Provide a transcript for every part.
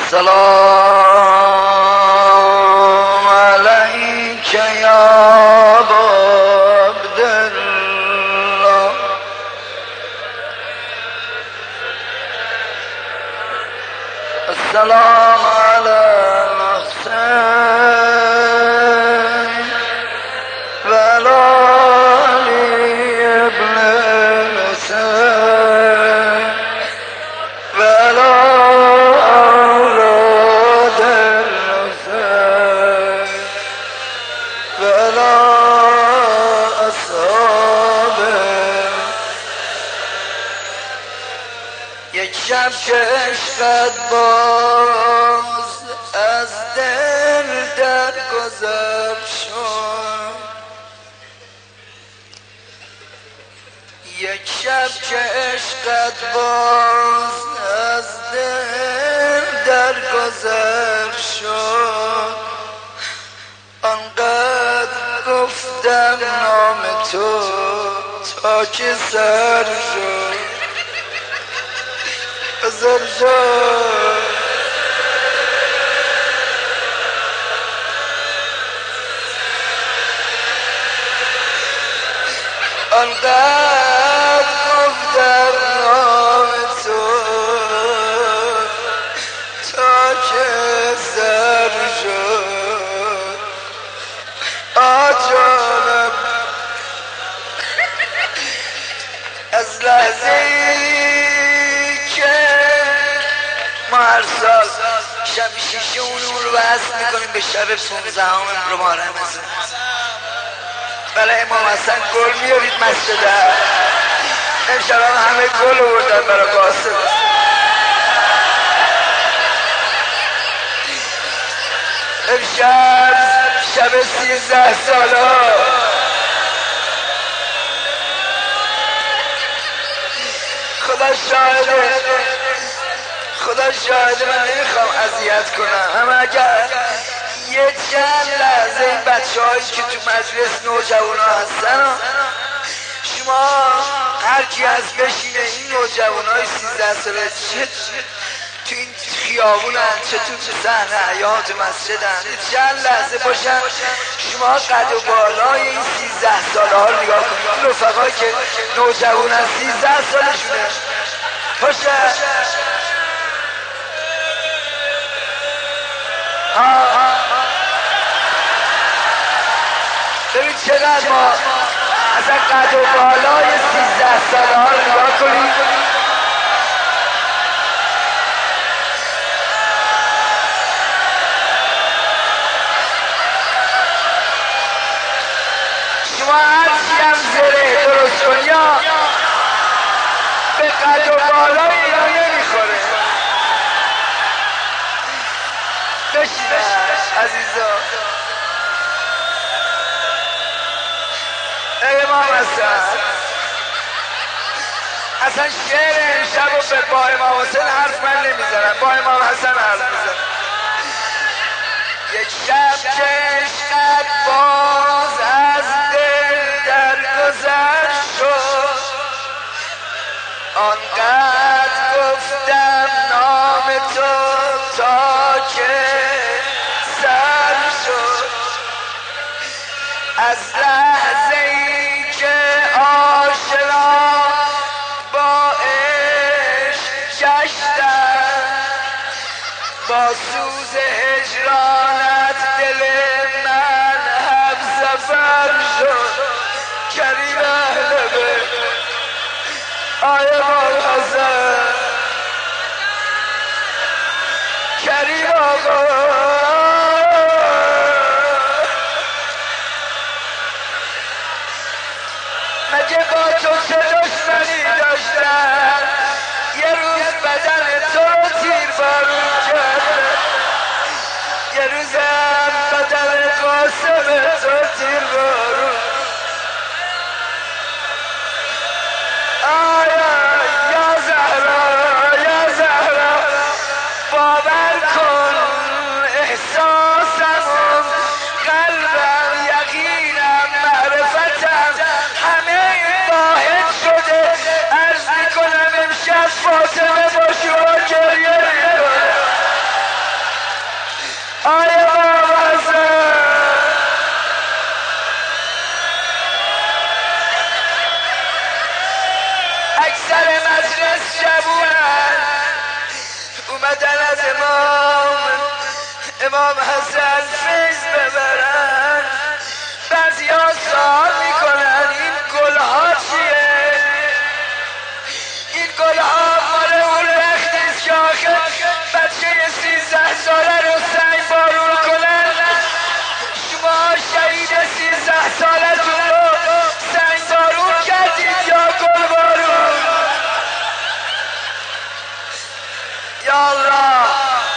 السلام عليك يا أبا عبد الله السلام على الحسين وعلى علي بن الحسين وعلى أولاد الحسين وعلى أصحابه. یک شب که عشقت باز از دل در گذر شد، یک شب که عشقت باز از دل در گذر شد، آنقدر گفتم نام تو تا که سر شد زر شد. آنقدر گفتم نام تو تا که سر شد. آجانم از لحظه ما هر سال شب شیشه اون رو وصل میکنیم به شب 15 رمضان. برای امام حسن گل میارید مسجد. امشب همه گل آوردن برای قاسم. امشب شب 13 ساله. خدا شاهده، خدا شاهده من نمیخوام اذیت کنم، اما اگر یه چند لحظه این بچه هایی که تو مجلس نوجوان ها هستن شما هر کی از بشینه، این نوجوان های 13 ساله چه تو این خیابون هن، چه تو صحنه حیات مسجد هن، چند لحظه باشن شما قد و بالای این 13 ساله ها رو نگاه کنید. این رفقایی که نوجوان هن 13 سالشونه باشن. ببین چقدر ما اصلا قد و بالای 13 ساله ها رو نگاه کنید. شما هرچی هم زره درست کنی به قد و بالای اینا نمیخوره. بشینه عزیزا. ای امام حسن، اصلا شعر امشب رو به با امام حسن حرف من نمیزنم، با امام حسن حرف میزنم. یک شب که عشقت باز از دل در گذر شد، آنقدر گفتم نام تو تا که سر شد. از لحظه ای که آشنا با عشق گشتم، با سوز هجرانت دل من هم سفر شد. کریم اهل بیت آی امام حسن، کریم آقا، مگه با تو چه دشمنی داشتن؟ یه روز بدن تو رو تیر بارون کرد، یه روزم بدن قاسم تو تیر بارون. آیا یا زهرا، یا زهرا، باور کن احساسم، قلبم، یقینم، معرفتم همه واحد شده. عرض میکنم امشب فاطمه با شما گریه میکنه. اومدن از امام حسن فیض ببرن. بعضی ها سوال میکنن این گلها چیه؟ این گلها مال اون وقتیست که آخر بچه 13 ساله رو سنگ بارون کنن. شما شهید 13 سالتون رو سنگ بارون کردید یا گل بارون؟ یا الله.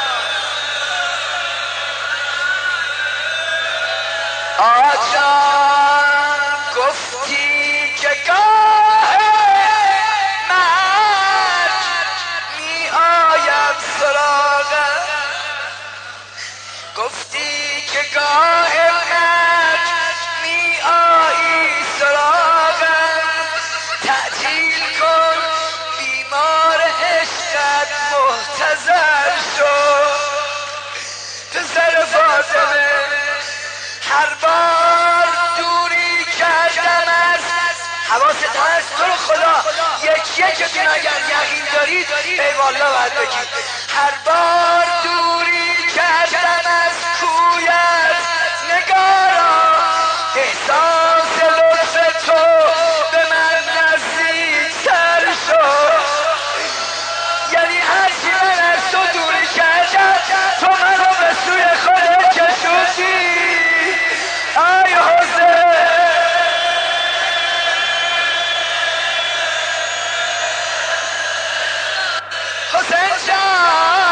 آجان گفتی که گاه مرگ می آیم سراغم، گفتی که گاه مرگ می آیی سراغم. تعجیل کن بیمار عشقت محتضر شد. پسر فاطمه هر بار دوری کردم از حواست هست تو رو خدا یکتون اگر یقین دارید ای والله باید بگید. هر بار دوری کردم از کویت نگارا، احساس لطف تو به من نزدیکتر شد. یعنی هرچی من از تو دوری کردم تو منو به سوی خودت کشوندی. آی حسین حسین جانم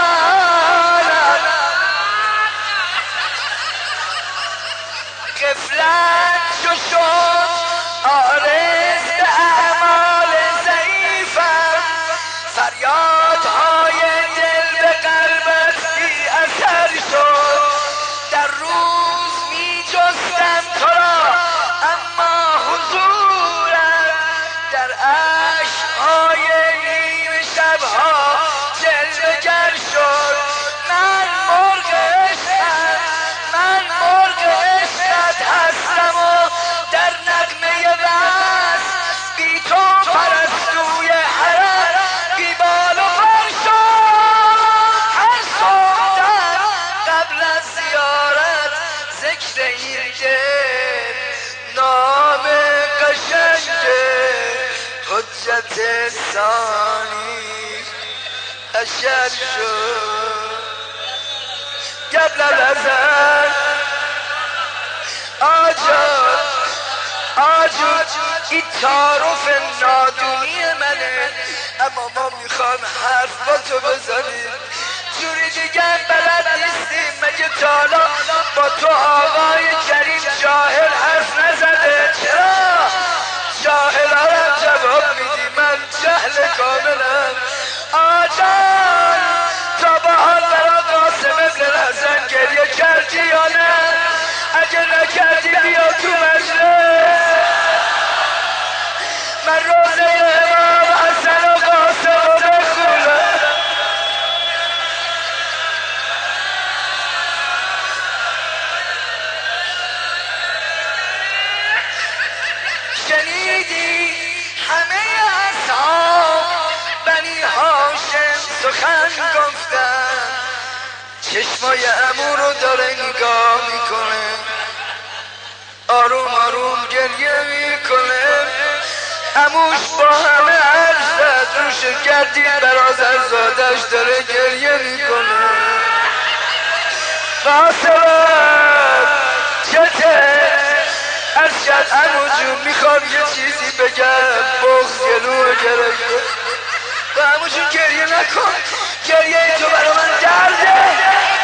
غفلت چو شد عارض به اعمال ضعیفم، فریادهای دل به قلبت بی اثر شد. در روز می جستم تو را اما حضورم در عشقهای نیم شبها جلوه گر شد. من مرغ عشقم، من مرغ عشقت هستم و در نغمه وصل بی تو پرستوی حرم بی بال و پر شد. هر صبحدم قبل از زیارت ذکر این دل نام قشنگ حجت ثانی اشر شد. قبل الازل آجود این تعارف نادونی منه، اما ما میخوام حرف با تو بزنیم. جوری دیگه بلد نیستیم. مگه تالا با تو آقای کریم جاهل حرف نزده؟ چرا؟ جاهل ها رو جواب میدی، من جهل کاملم. آجان تا با حال برا قاسم ابن الحسن گریه کردی یا نه؟ اگه نکردی بیا تو مجلس. من روزه امام حسن و قاسم رو بخونم. شنیدی همه اصحاب بنی هاشم سخن گفتن، چشمای عمو رو داره نگاه میکنه، آروم آروم گریه میکنه. عموش با همه عرض زد روش گردید برادر زادش داره گریه میکنه. قاسم چته؟ از شد عمو جون میخوام یه چیزی بگم، بغض گلو گرفت. با عمو جون گریه نکن، گریه تو برا من درده.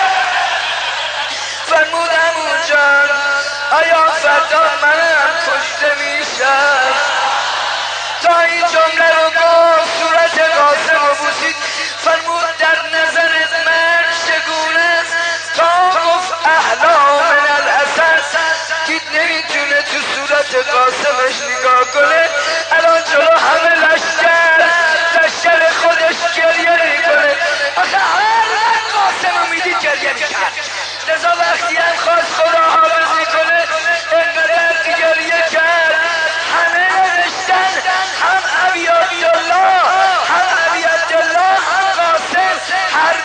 فرمود عمو جان آیا فردا منم کشته میشم؟ تا این جمله رو گفت صورت قاسم رو بوسید. فرمود در نظرت من چگونه است؟ تا گفت احلا من الحسن. دید نمیتونه تو صورت قاسمش نگاه کنه. الان جلو همه لشکر خودش گریه میکنه. آخه هر قاسم رو میدید گریه میکرد. لذا وقتی هم خواست خدا حافظی کنه انقدر گریه کرد. همه نوشتن هم ابی عبدالله هم ابی عبدالله هم قاسم، هر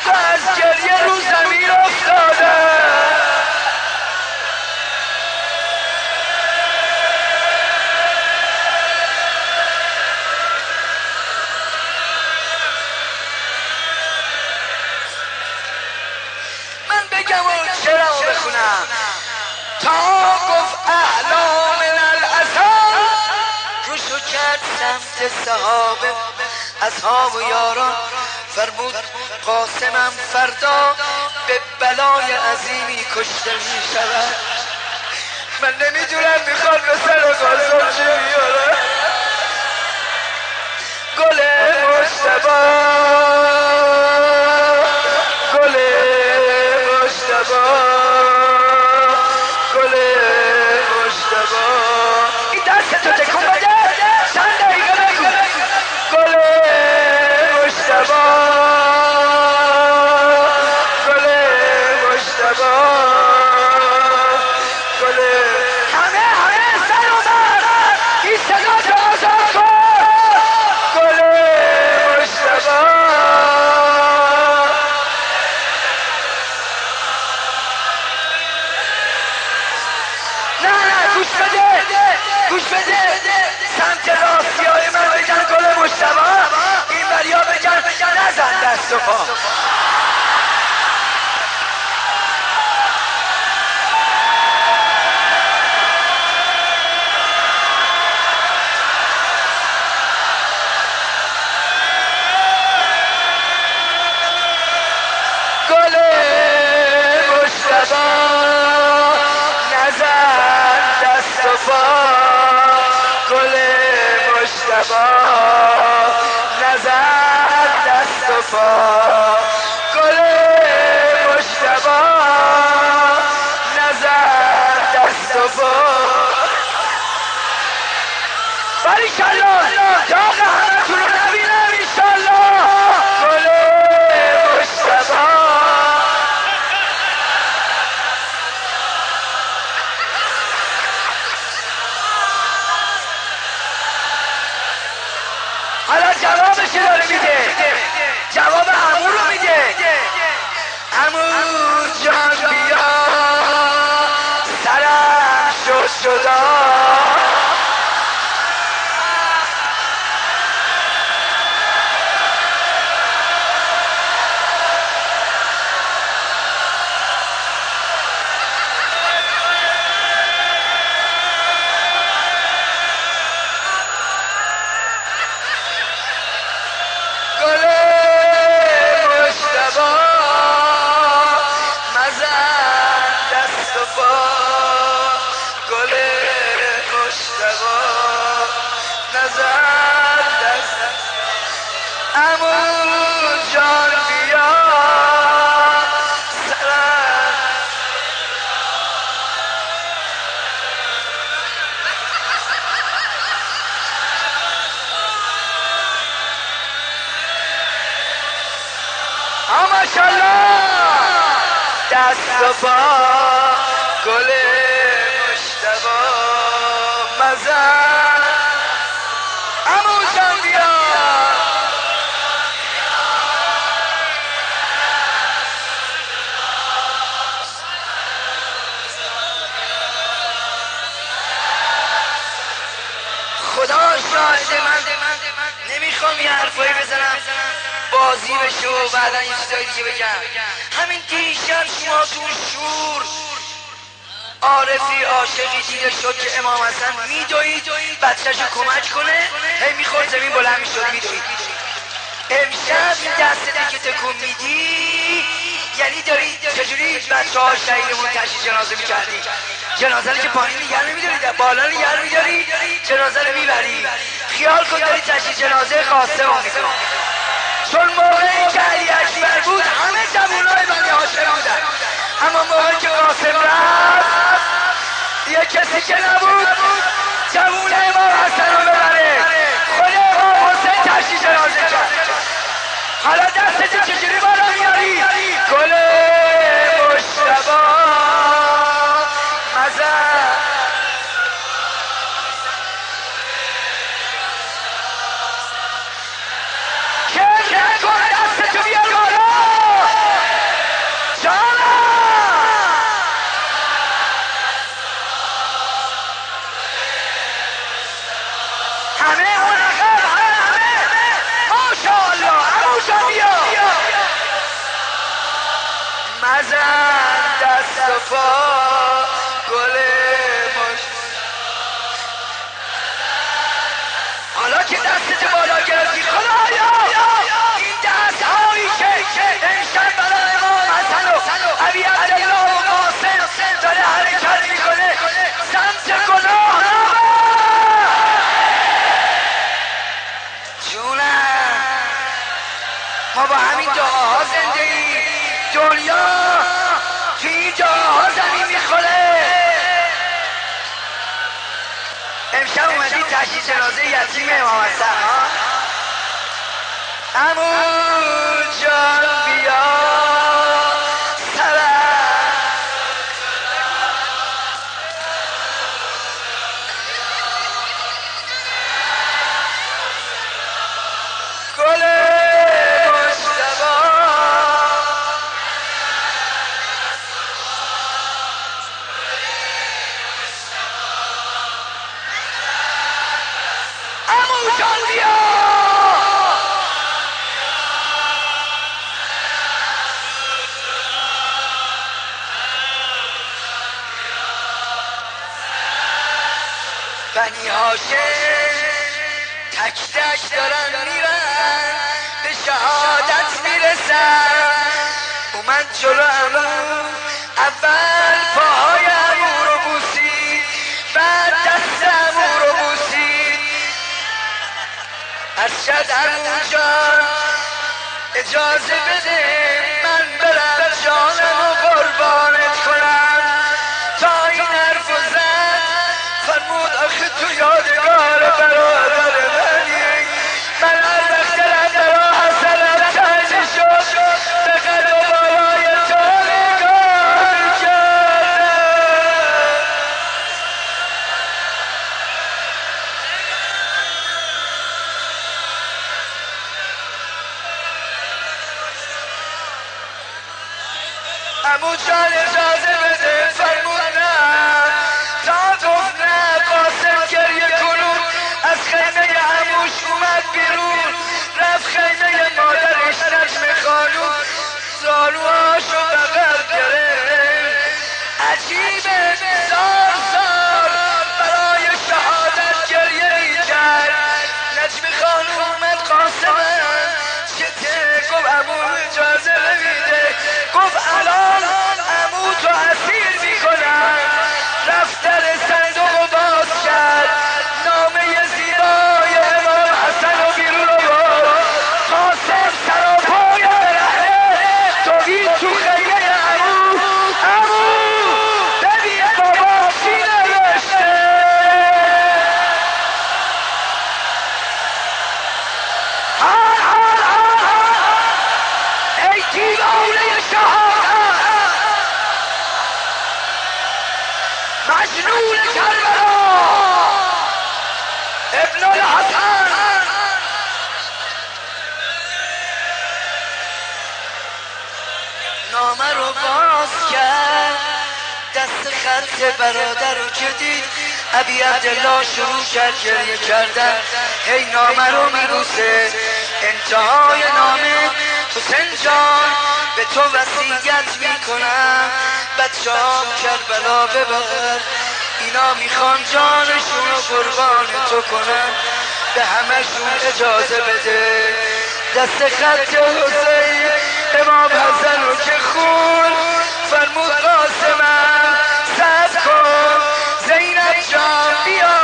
بگم و چرا بخونم تا گفت اعلام الاسد روشو کرد سمت صحابه اصحاب و یاران فرمود قاسمم فردا به بلای عظیمی کشته می شود. من نمیدونم میخواد به سر قاسم چی بیاره. گل مجتبی گل مجتبی گل مجتبی این دستتو تکون بده چند دقیقه بگو گل مجتبی گل مجتبی گل همه سر و بر این صدا تو آزاد کن گل مجتبی نه گوش بده سمت راستی های من بگن گل مجتبی این بریا بگن نزن دست و پا گل مجتبی نزن دست و پا گل مجتبی نزن دست و پا گل مجتبی نزن دست و پا باریکالله داغ همتون رو نبینم انشالله گل مجتبی حالا جوابش داره میده جواب عمو رو میده عمو جان بیا سرم شد شدا گل مجتبی مزن دست و پا گل مجتبی نزن دست عمو جان بیا سرم ماشاءالله دست و پا گل مجتبی مزن عمو جان بیا خدا شاهد من نمیخوام یه حرفایی بزنم بازی بشه و بعدا یه چیزای دیگه بگم همین دیشب شما تو شور عارفی عاشقی دیده شد که امام حسن میدوید بچه‌شو کمک کنه هی میخورد زمین بلند میشد میدوید امشب این دسته که تکون میدی یعنی داری چجوری بچه ها شهیدمون تشییع جنازه میکردی جنازه رو که پایین نگر نمیداری بالا نگر میداری جنازه رو میبری خیال کن داری تشییع جنازه قاسم رو میکنی چون موقعی که علی اکبر بود همه جوانای بنی هاشم بودن اما موقعی که قاسم رفت یه کسی که نبود جوون امام حسن رو ببره خود امام حسین تشییع جنازه کرد حالا دستت چجوری بالا میاری گل مجتبی مزن کم کن دستتو بیار بالا جانم همه اون عقب همه ماشاءالله عمو جان بیا مزن دست و پا گل حالا که دستت بالا گرفتی خدایا این دست هایی که امشب برای امام حسن و ابی عبدالله و قاسم داره حرکت میکنه سمت گناه جونم ما با همین دعاها زنده ای دنیا تو این دعاها زمین میخوره امشب اومدی تشییع جنازه یتیم امام حسن عمو جان بیا سرم گل مجتبی عمو جان بیا بنی هاشم تک تک دارن میرن به شهادت میرسن اومد جلو عمو اول پاهای عمو رو بوسید بعد دست عمو رو بوسید ارشد عمو جان اجازه بده من برم جانم و قربانت کنم تا این حرف و زد فرمود آخه تو یادگار برادر منی من هر وقت دلم برا حسنم تنگ شد به قد و بالای تو نگاه کردم عمو جان اجازه بده فرمود نه تا گفت نه قاسم گریه کنون از خیمه عموش اومد بیرون رفت خیمه مادرش نجم خانوم زانوهاشو بغل گرفت عجیبه زار زار برای شهادت گریه میکرد نجم خانوم اومد قاسمم چته گفت عمو اجازه نمیده گفت الان عمو تو اسیر میکنم رفت در صندوق و باز کرد نامه زیبای امام حسن و بیرون آورد قاسم سراپای برهنه دوید تو خیمه عمو عمو ببین بابا چی نوشته ای دیوانه شهادت مجنون کربلا ابن الحسن نامه رو باز کرد دست خط برادر رو که دید ابی عبدالله شروع کرد گریه کردن هی نامه رو میبوسه انتهای نامه حسین جان به تو وصیت میکنم بچه‌هام کربلا ببر اینا میخوان جانشون رو قربان تو کنن به همشون اجازه بده دست خط حسین امام حسن رو که خون فرمود قاسمم صبر کن زینب جان بیا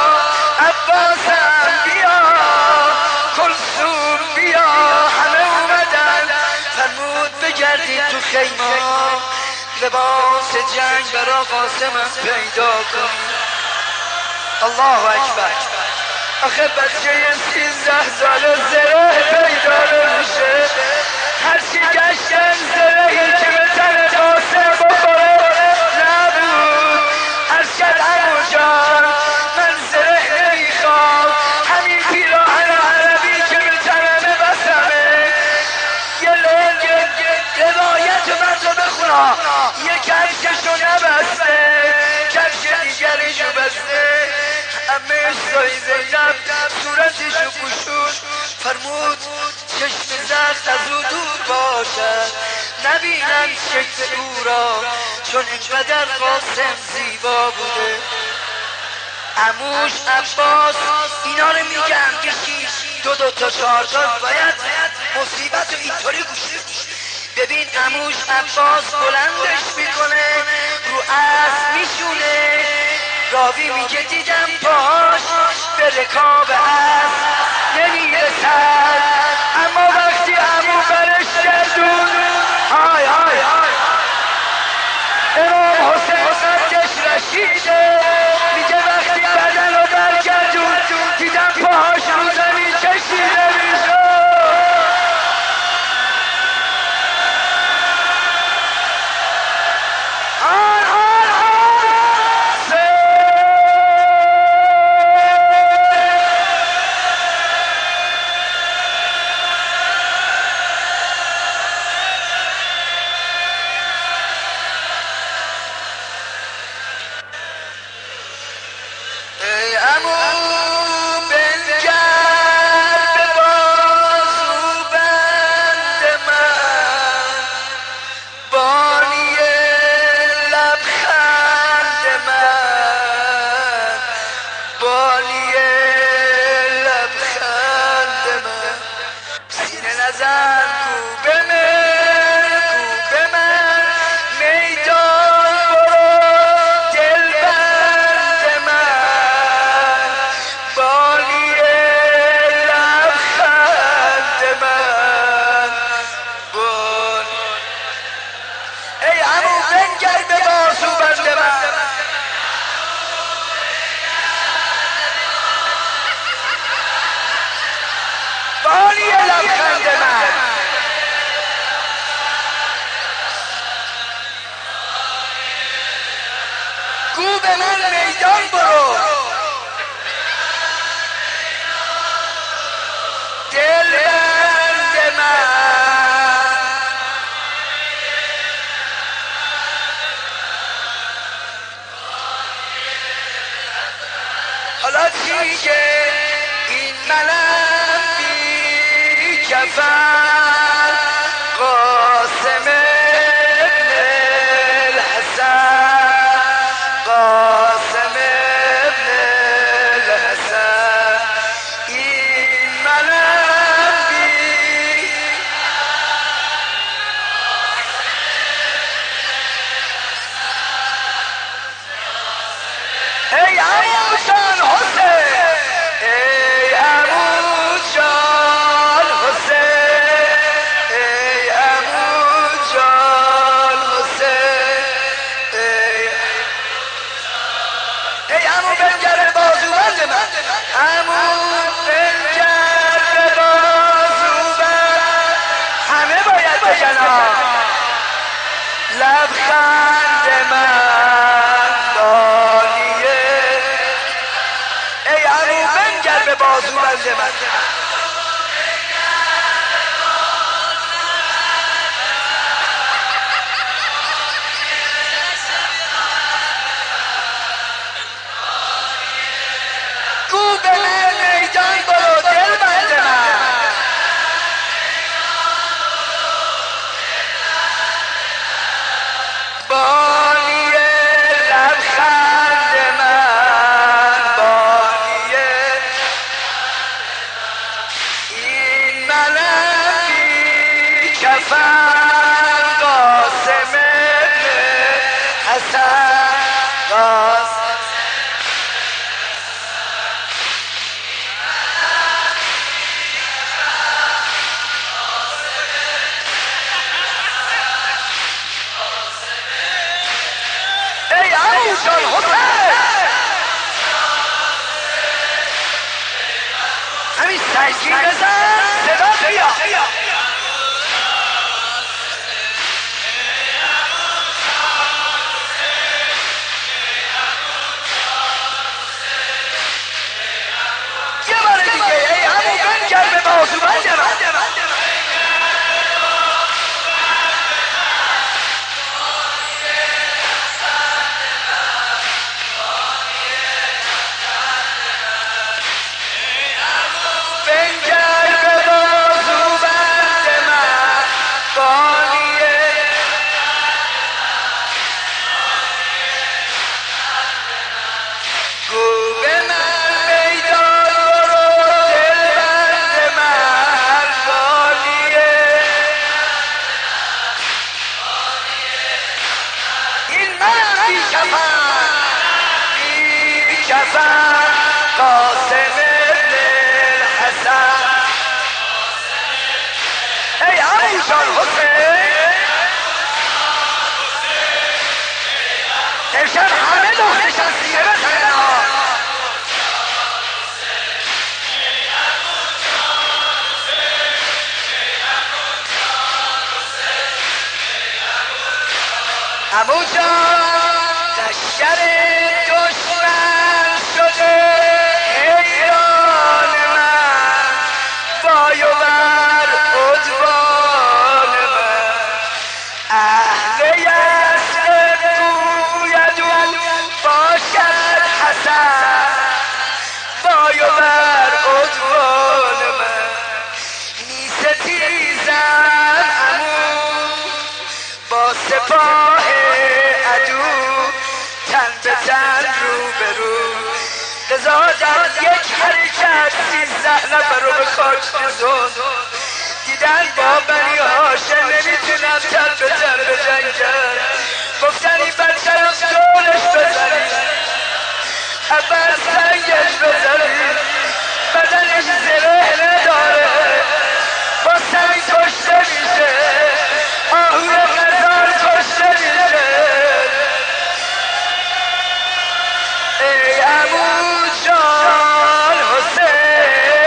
عباسم بیا کلثوم بیا همه اومدن فرمود بگردید تو خیمه لباس جنگ برا قاسمم پیدا کن الله اکبر آخه بچه 13 ساله زره پیدا نمیشه هرچی گشتن زرهی که به تن قاسم بخوره نبود ارشد عمو جان من زره نمیخوام همین پیراهن عربی که به تنمه بسمه یه لنگ روایت من رو بخونا یه کفششو نبسته کفش دیگریشو بسته همه سای زینب صورتشو پوشون فرمود چشم زخت از او دور باشد نبینن شکل او را، چون اینقدر قاسم زیبا بوده. عموش عباس اینا رو میگن کشی دو تا 4 تا باید مصیبت رو اینطوری گوشه. ببین عموش عباس بلندش میکنه، رو اسب میشونه، راوی میگه دیدم پاهاش به رکاب اسب نمیرسد، اما وقتی عمو برش گردون های های امام حسین قدش رشیده، میگه وقتی بدن رو برگردون دیدم پاهاش رو زمین کشیده میشه. گو به من میدان برو، دل بند من. حالا چی که این منم بی کفن، قاسم ابن الحسن، قاسم ابن الحسن، این منم بی ای عمو جان حسین، ای عمو جان حسین، ای عمو جان حسین، ای عمو بنگر بازوبند من، عمو بنگر بازوبند، همه باید بگن لبخند من دانیه، ای عمو بنگر به بازوبند من. گو به من میدان برو دل بند من، بانی لبخند من، بانی این منم بی کفن، قاسم ابن حسن، قاسم. ای عمو جان حسین، همین سنگین بزن صدا بیا. یه بار دیگه ای عمو بنگر به بازوبند من، بنگر به بازوبند من، بانی بی کفن قاسم ابن الحسن ای عمو جان حسین امشب همه دختشن سیره بزنه عمو جان لشکر دشمن شده حیران من وای و بر عدوان من اهل یسرب گوید او باشد حسن وای و بر عدوان من می ستیزم عمو با سپاه عدو تن به تن رو به رو لذا در یک حرکت 13 نفر رو به خاک نزد دیدن با بنی هاشم نمیتونم تن به تن بجنگن گفتن این بچه رو دولش بزنید اول سنگش بزنید بدنش زره نداره با سنگ کشته میشه آهوی غزال کشته میشه ای عمو جان حسین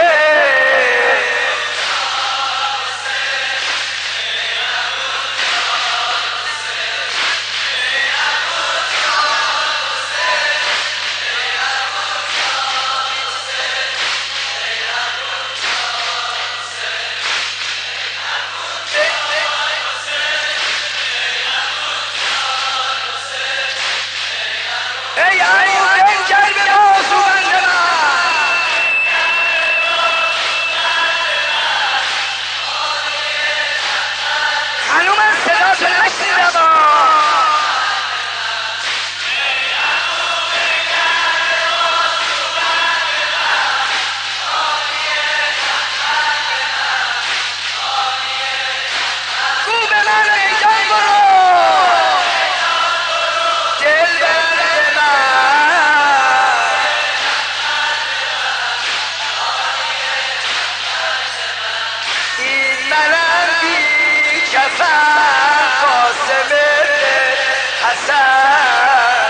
ای عمو بنگر به بازوبند من هنوز من صداتو نشنیدم گو به من میدان برو دل بند من این منم بی کفن قاسم ابن حسن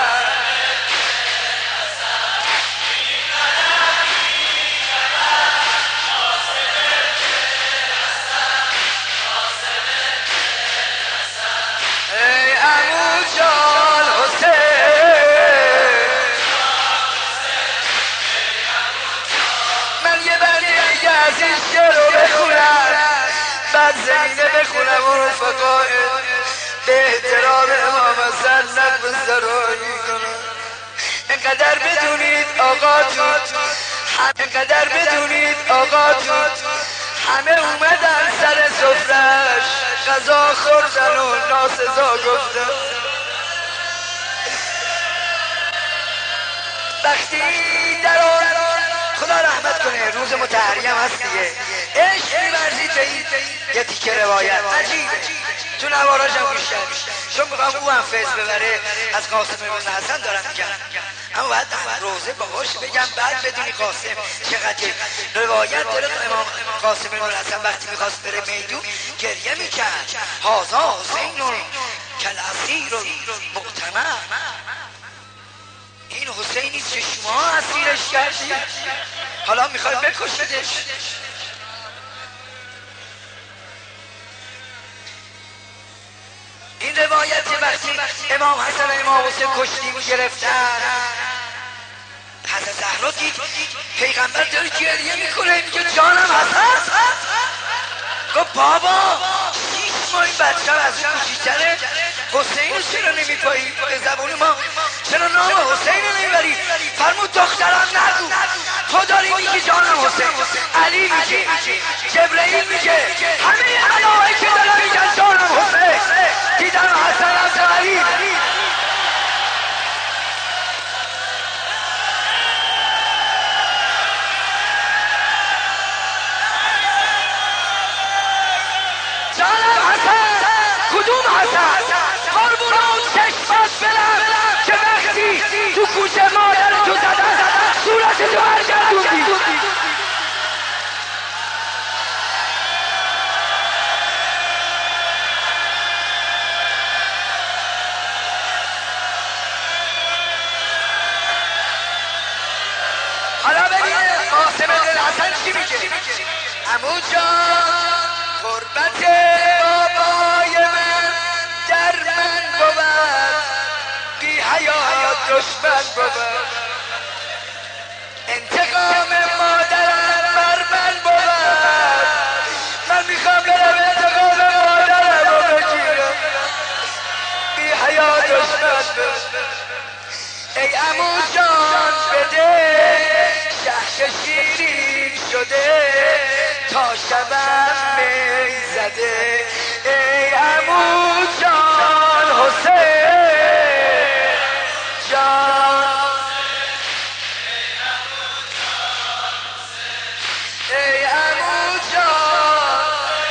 ای عمو جان حسین من یه بندی دیگه از این شعر رو بخونم بعد زمینه بخونم و رفقای به احترام امام حسن نقل زرایی کنم انقدر بدونید آقاتون همه اومدن سر سفرش غذا خوردن و ناسزا گفتن وقتی در خدا رحمت کنه روز متحریم هست دیگه عشق می‌ورزید به این یه تیکه روایت عجیبه تو نواراش هم گوش کردی چون میخوام او هم فیض ببره از قاسم ابن حسن دارم میگم اما باید روزه باهاش بگم بعد بدونی قاسم چقدر روایت داره امام قاسم ابن حسن وقتی میخواست بره میدون گریه میکرد هازا حسین کالاسیر المؤتمن این حسینی که شما اسیرش کردی حالا میخوای بکشیدش این روایت وقتی امام حسن و امام حسین کشتی گرفتن حضرت زهرا دید پیغمبر داره گریه میکنه میگه جانم حسن گفت بابا 6 ماه این بچه از این کوچیک‌تره حسین رو چرا نمیپایی به زبون ما چرا نام حسین رو نمیبری فرمود دخترم نگو تو داری میگی جانم حسین علی میگه جبرئیل میگه همه ملائکه دارن میگن جانم حسین دیدن حسن از علی جانم حسن کدوم حسن قربون اون چشمات بلم که حسن چی میگه؟ عمو جان قربت بابای من در من بود، بی حیات دشمن بود، انتقام مادرم بر من بود، من میخوام برم انتقام مادرم رو بگیرم، بی حیات دشمن بود. ای عمو جان بده شهر شیرین شده تا شبم می زده، ای عمو جان حسین جان، ای عمو جان،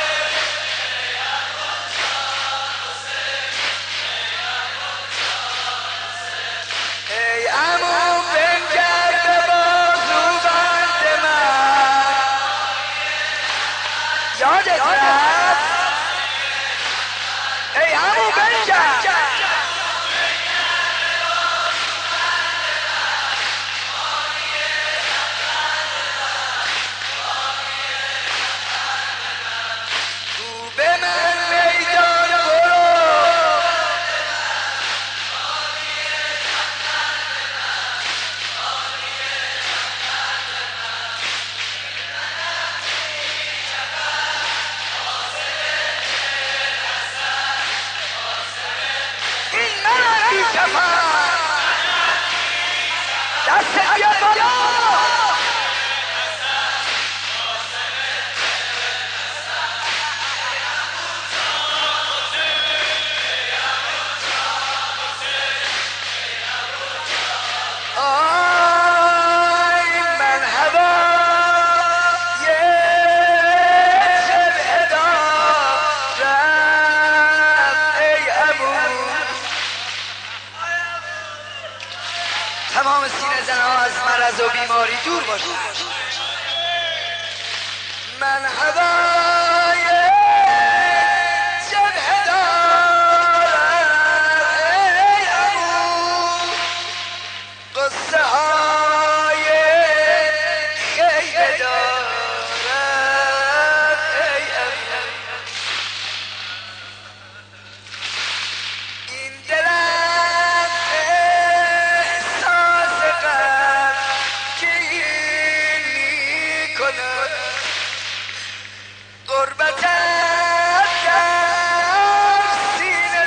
ای عمو بنگر به بازو بند من، یادت رفت؟ ای عمو بنگر تو به من میدان برو، این من بی کفن دست بیار بالا، آی من هوای شبه دارم، ای عمو تمام سینه زنها از مرض و بیماری دور باشند، من هوای شبه دارم، ای عمو قصه های خیلی دارم، ای عمو این دلم احساس غمگین میکند، غربتم در سینه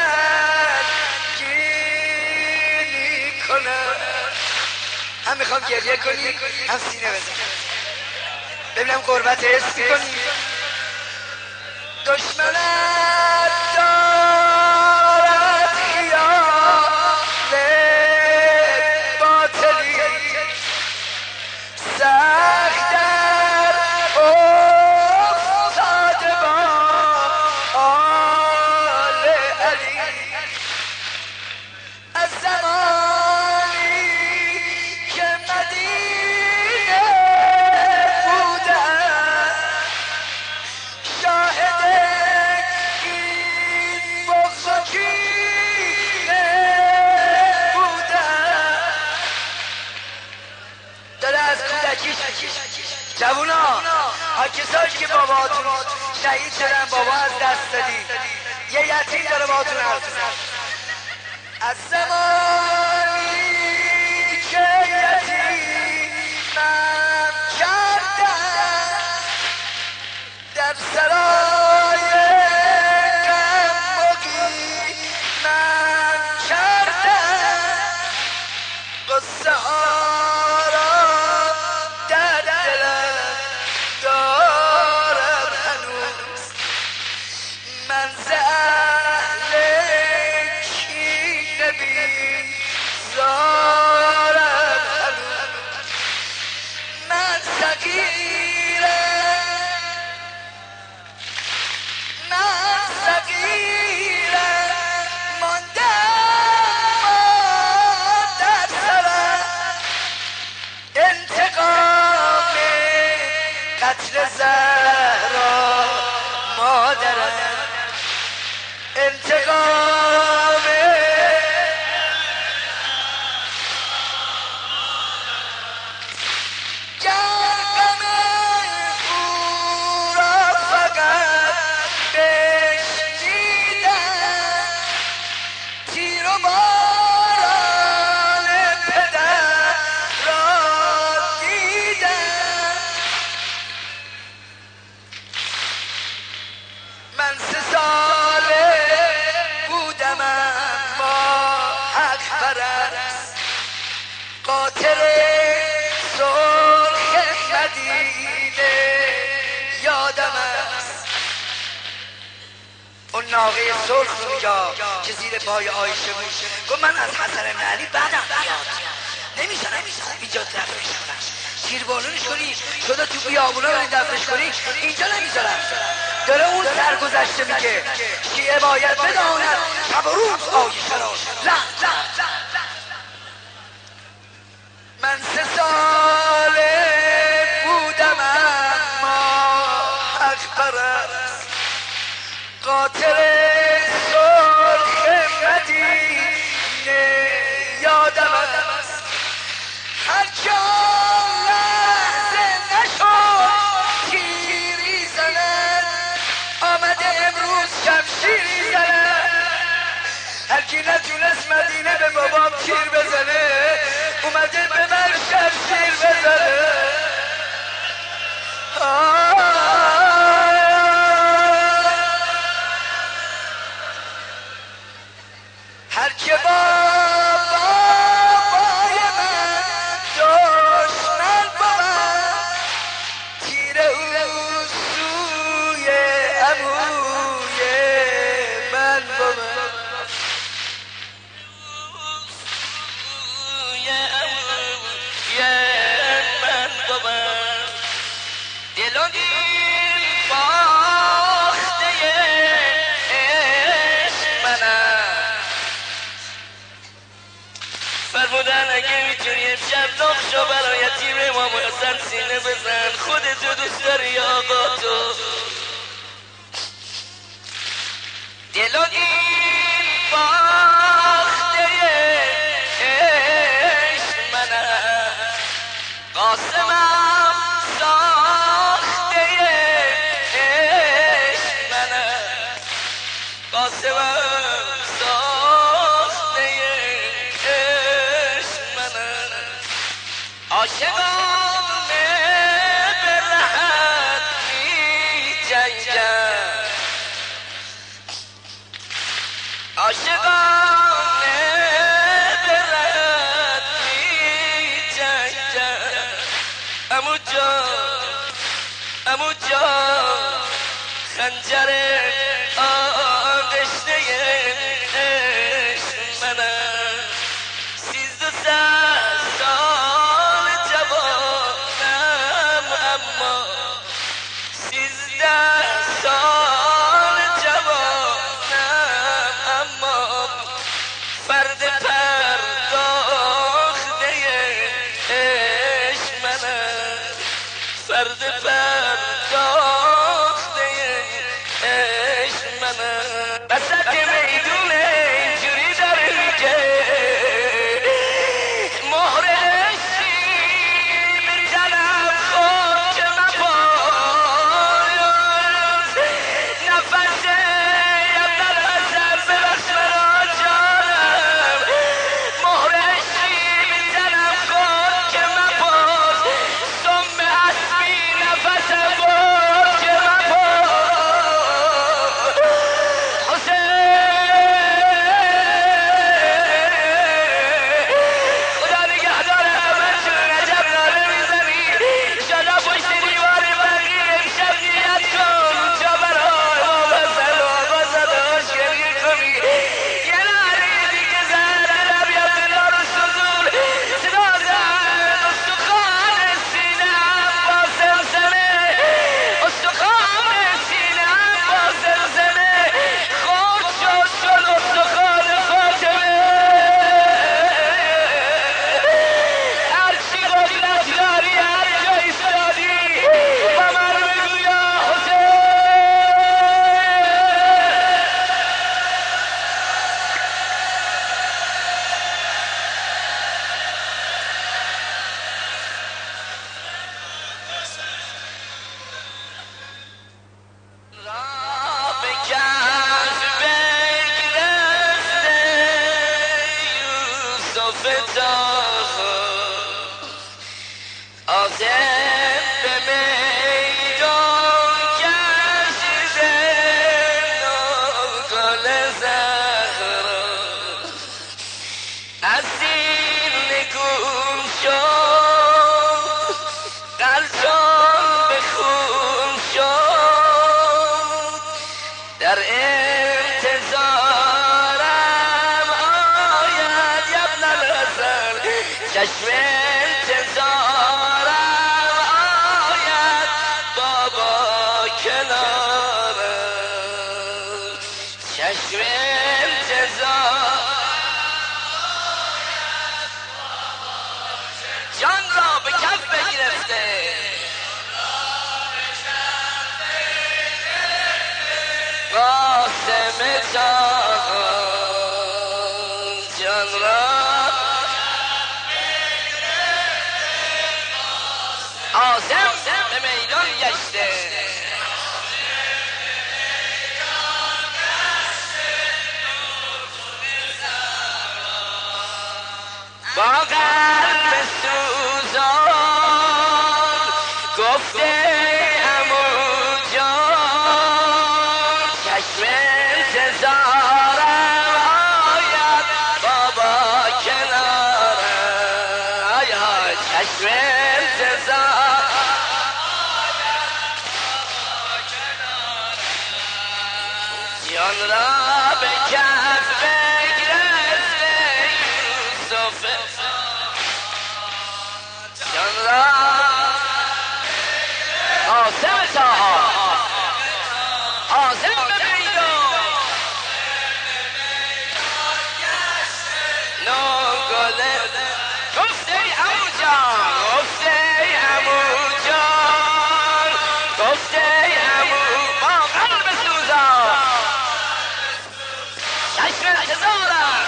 سنگین میکند، هم میخوام گریه کنی هم سینه بزن، ببینم غربت حس میکنی. دشمنت دارد خیال باطلی، سخت در افتاده با آل علی، از زمانی که مدینه بودم شاهد این بغض و کینه بودم. داره از کودکیش جوونا ها کسایی که باباتون شهید شدن، بابا از دست دادی، یه یتیم داره باهاتون حرف میزنه. از زمانی که یتیمم کردن در سرای غم مقیمم کردن، قصه ها را در دلم دارم هنوز، من ز اهل کینه بی ناقه سرخ رو میگه که زیر پای عایشه بود. گفت من از حسن بن علی بعدم بیاد نمیذارم اینجا دفنش کنم. شیربالونش کنی شده تو بیابونا رو دفنش کنی اینجا نمیذارم. داره اون سرگذشته میگه شیعه باید بداند شب و روز عایشه را من 3 ساله بودم اما حق پرست قاطر سرخ مدینه یادم است. هر جان لحظه نشد تیری زند آمده امروز شمشیری زند. هر کی نتونست مدینه به بابام تیر بزنه اومده به من شمشیر بزنه. هر که بابای من دشمن بود تیر او سوی عموی من بود. فرمودن اگه میتونی امشب نقشو برای یتیم امام حسن سینه بزن. خودتو دوست داری یا آقا تو؟ دل و این باخته عشق منم قاسمم ساخته عشق منم قاسمم ساخته عشق منم عاشقانه به رهت می جنگم عاشقانه به رهت می جنگم. عمو جان خنجر آغشته عشق منم 13 سال جوانم اما 13 سال جوانم اما فرد پرداخته عشق منم فرد پرداخته عشق منم. وسط میدون اینجوری داره میگه مهر عشقی میزنم خود که مباز نفسه اول حسن ببخش مرا جانم مهر عشقی میزنم خود که مباز سم اسبی نفسم بود که مباز حسین خدا نگهدار همه‌شون عجب ناله میزنی شالا پشت دیوار بقیه امشب نیت کن جا برای امام حسن و آقا صداش گریه کنی یه ناله دیگه زهر عربیت نار و سوزون صدا زد استخوان سینه‌ام با زمزمه استخوان سینه‌ام با زمزمه خود شد استخوان فاطمه. هرچی قدرت داری هر جا ایستادی با من بگو یا حسین. را به کف بگرفته یوسف تاخا آزم به میدان کشیده گل زهرا از این نگون شد قلبم به خون شد در چشم انتظارم آید بابا کنارم چشم انتظار جان را به کف بگرفته قاسم جان را قاسم به میدان گشته با قلب سوزان گفته عمو جان چشم انتظارم آید بابا کنارم آی های چشم انتظار جان را به کف بگرفته یوسف جان را قاسم قاسم به میدان نوگله گفته عمو جان گفته عمو جان گفته عمو با قلب سوزان چشم انتظارم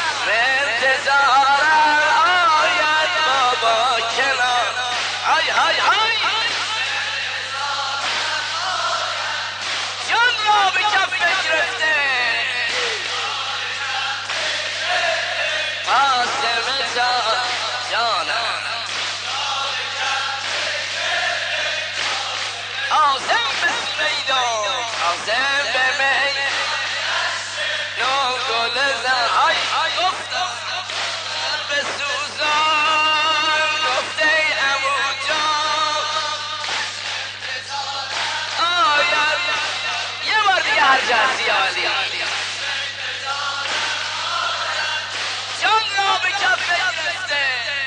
آید بابا کنار های های های جان را به کف گرفته قاسم جانم قاسم به میدان قاسم به میدان نوگل زن های گفتم به سوزان گفته عمو جان آید یه بار دیگه هر جهتی آلی جان را به کف گرفته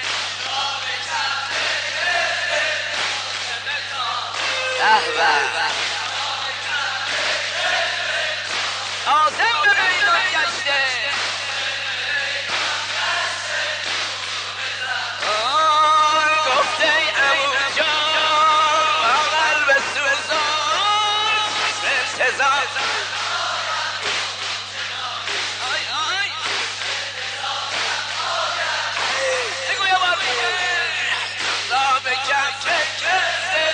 قاسم به میدان گشته گفته عمو جان با قلب سوزان انتظار بگو یه بار دیگه را به کف گرفته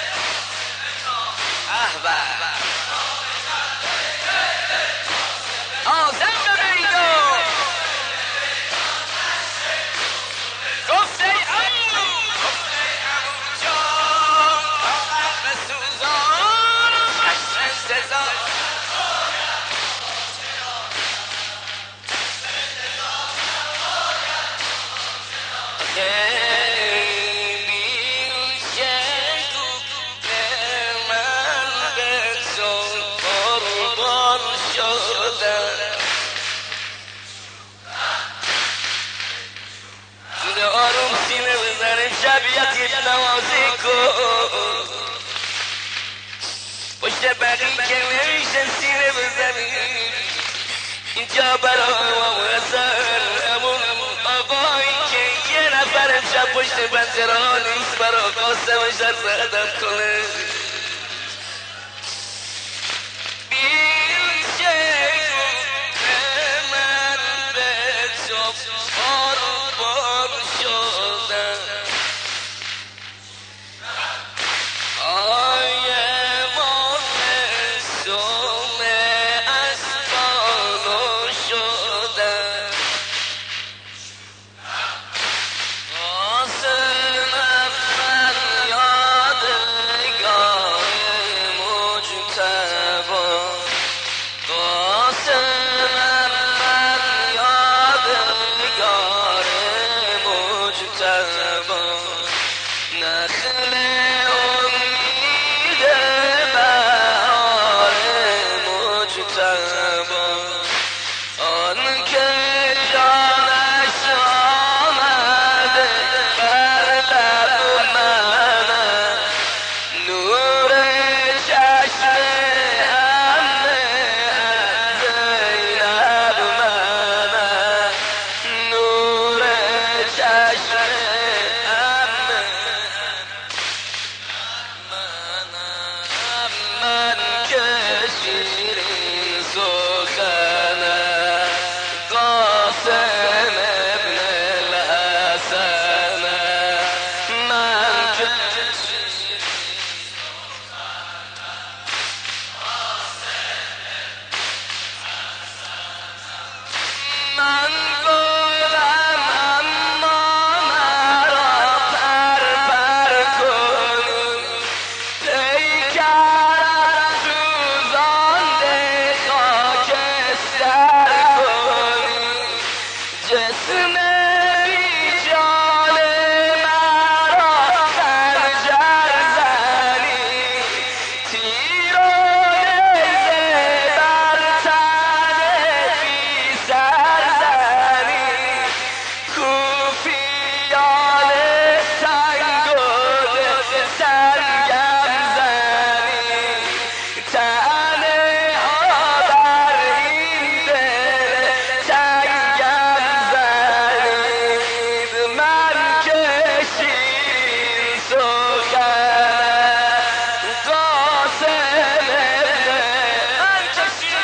قاسم به میدان گفته عمو جان با قلب سوزان چشم انتظار آروم سینه بزنیم شبیت یه نوازی کن پشت بقی که نمیشه سینه بزنیم اینجا برای ما مرسل همون آقایی که یه نفر امشب پشت پنجره ها نیست برای قاسمش در زدن کنه جسم بی جان مرا خنجر زنی تیر و نیزه بر تن بی سر زنی کوفیان سنگ و سنگم زنی تنه ها بر این دل تنگم زنید من که شیر سخنم قاسم من که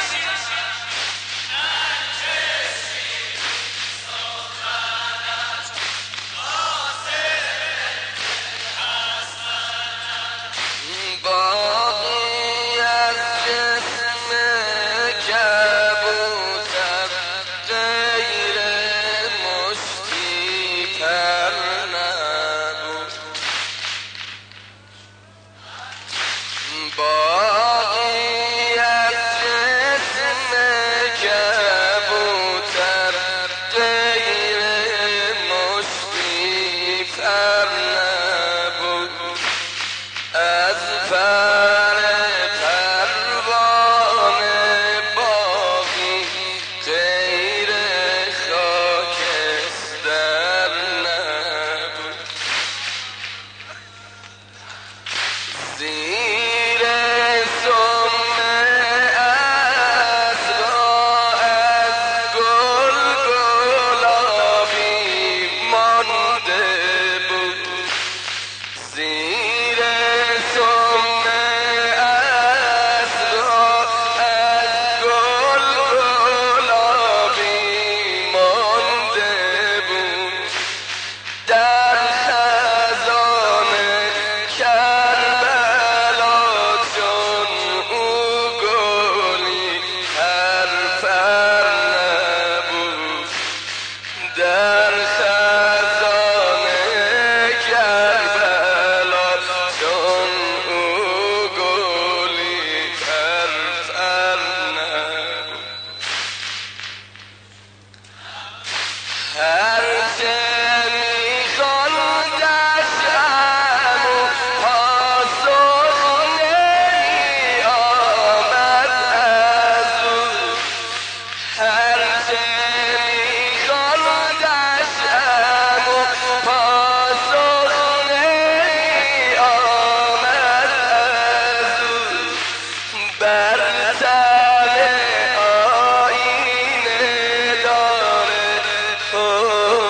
باقی از جسم کبوتر غیر مشتی تر نبود باقی از جسم کبوتر غیر مشتی تر نبود از پر پروانه باقی غیر خاکستر نبود زیر سم عصرها از گل گلابی مانده بود زیر سم عصرها از گل گلابی مانده بود در خزان کربلا چون او گلی پرپر نبود در خزان کربلا چون او گلی پرپر نبود هرچه میخواندش اما پاسخ نمی آمد از او هرچه میخواندش اما پاسخ نمی آمد از او بر تن آینه داره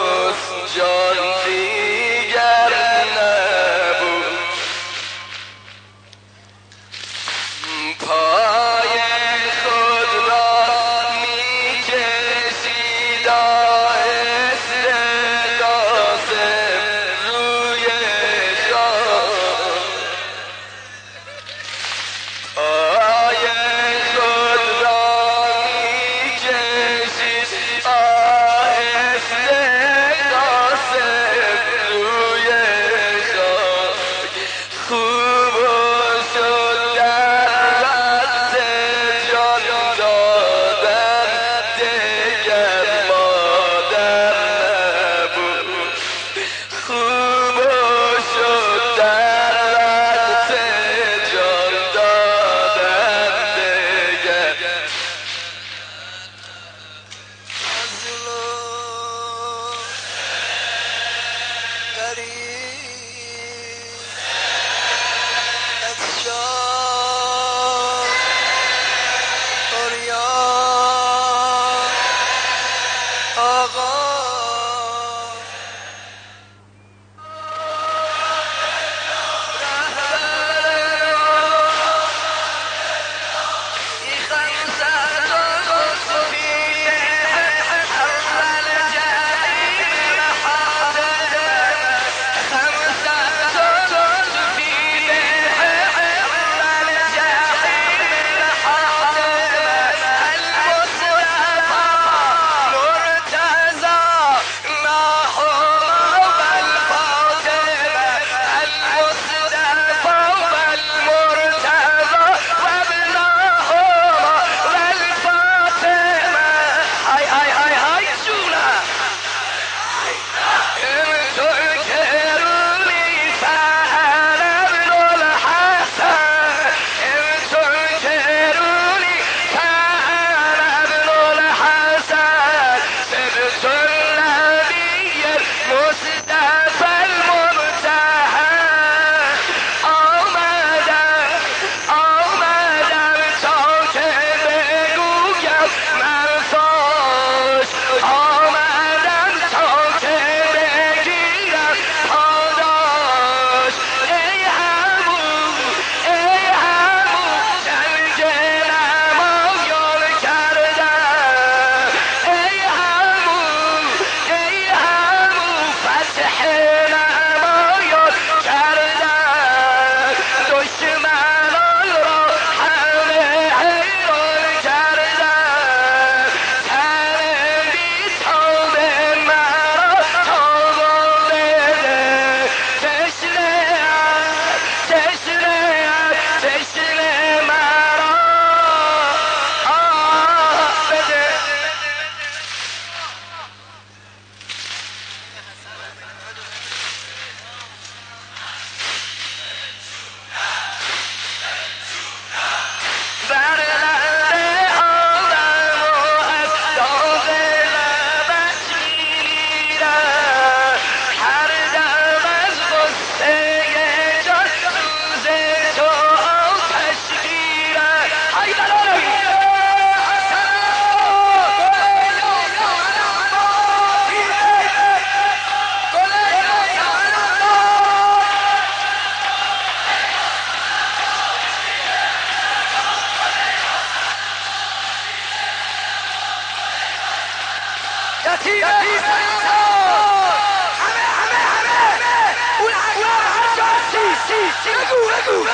اون اقلام هر جا هستی بگو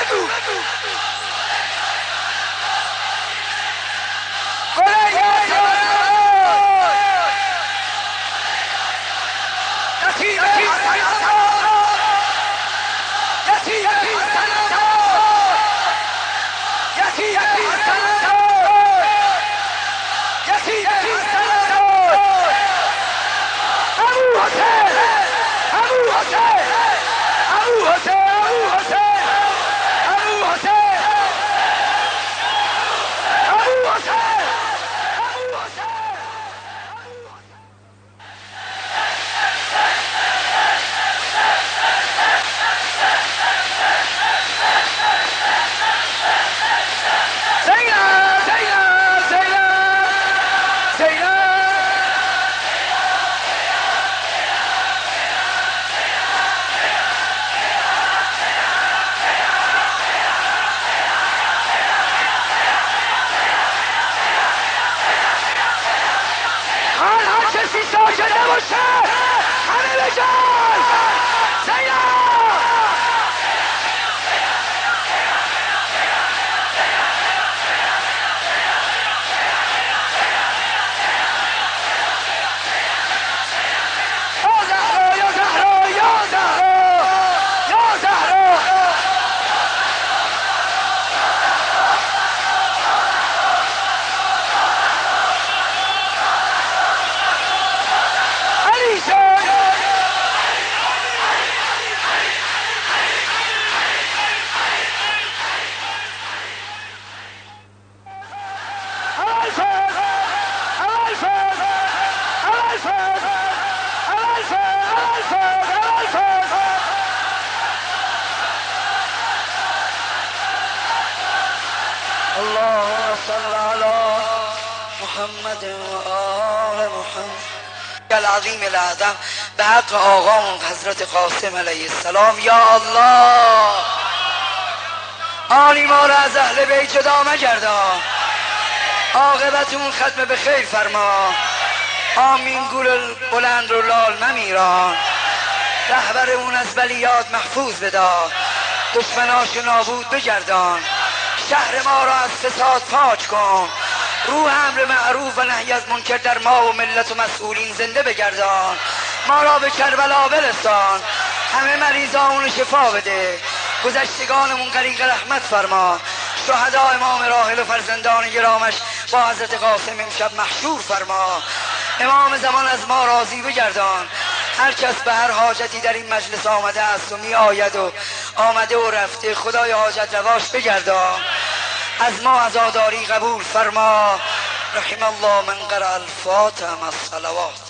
ساکت نباشه همه بجان زینب یا زهرا یا زهرا یا زهرا اللهم صل على محمد و آل محمد العظیم الاعظم به حق آقامون حضرت قاسم علیه السلام. یا الله آنی ما را از اهل بیت جدا مگردان، عاقبتمون ختم به خیر فرما، آمین. گل بلند رو لال ممیران، رهبرمون از بلیات محفوظ بدار، دشمناش نابود بگردان، شهر ما را از فساد پاک کن، روح امر معروف و نهی از منکر در ما و ملت و مسئولین زنده بگردان، ما را به کربلا برسان، همه مریضامون شفا بده، گذشتگانمون غریق رحمت فرما، شهدا امام راحل و فرزندان گرامش با حضرت قاسم امشب محشور فرما، امام زمان از ما راضی بگردان، هر کس به هر حاجتی در این مجلس آمده است و می آید و آمده و رفته، خدای حاجت رواش بگردان، از ما عزاداری قبول فرما. رحم الله من قرأ الفاتحه مع الصلوات.